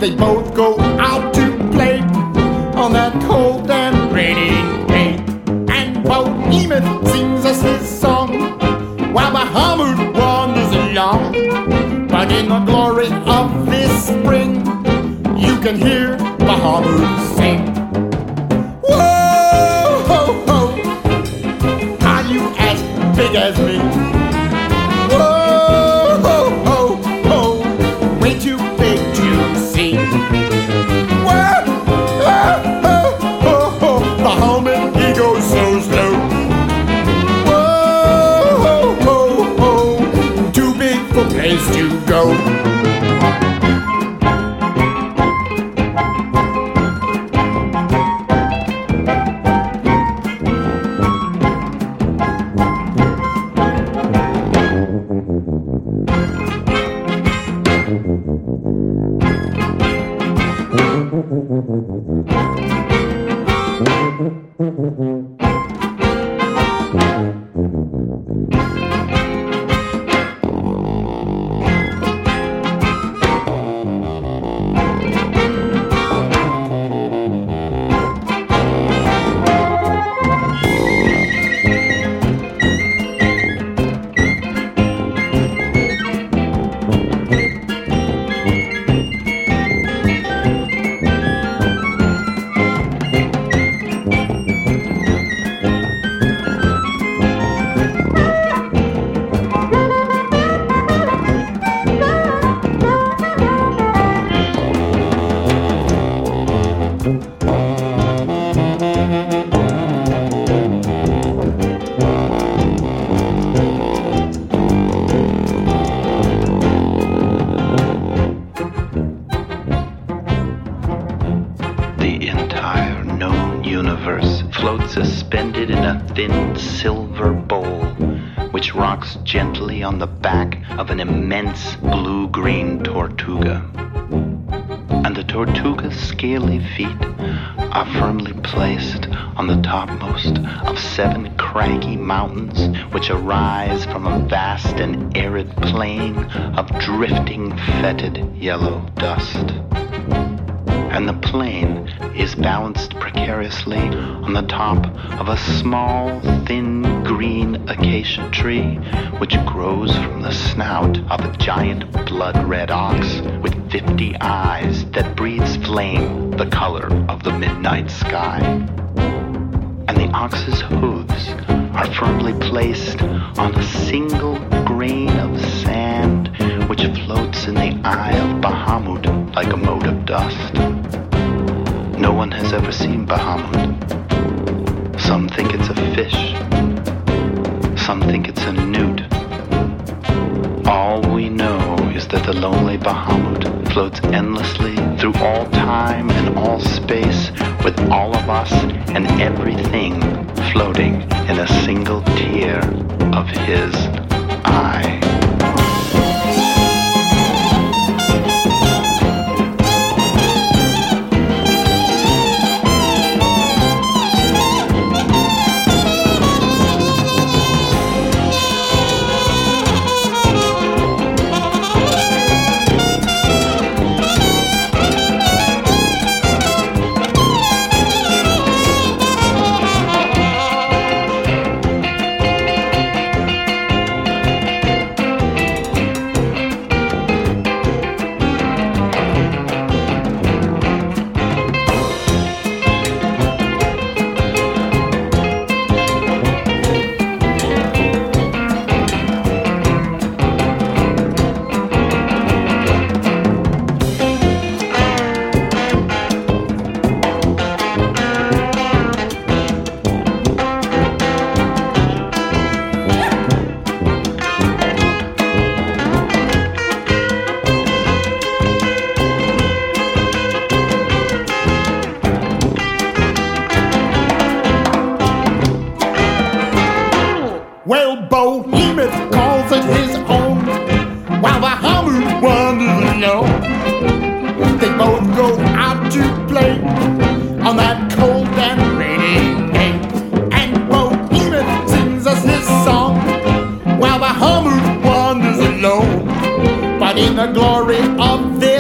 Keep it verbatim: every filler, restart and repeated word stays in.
They both go out to play on that cold and rainy day. And Bohemoth sings us his song while Bahamut wanders along. But in the glory of this spring, you can hear Bahamut sing. Whoa, ho, ho, are you as big as me? Whoa, ho, ho, ho, way too big to see. Whoa, ho, ho, ho, ho, Bahamut, he goes so slow. Whoa, ho, ho, ho, too big for place to go. Suspended in a thin silver bowl, which rocks gently on the back of an immense blue-green tortuga. And the tortuga's scaly feet are firmly placed on the topmost of seven craggy mountains which arise from a vast and arid plain of drifting, fetid yellow dust. And the plain is balanced precariously on the top of a small, thin, green acacia tree which grows from the snout of a giant blood-red ox with fifty eyes that breathes flame the color of the midnight sky. And the ox's hooves are firmly placed on a single grain of sand which floats in the eye of Bahamut like a mote of dust. No one has ever seen Bahamut. Some think it's a fish. Some think it's a newt. All we know is that the lonely Bahamut floats endlessly through all time and all space, with all of us and everything floating in a single tear of his eye. Well, Bohemoth calls it his own, while Bahamut wanders alone. They both go out to play on that cold and rainy day. And Bohemoth sings us his song, while Bahamut wanders alone. But in the glory of this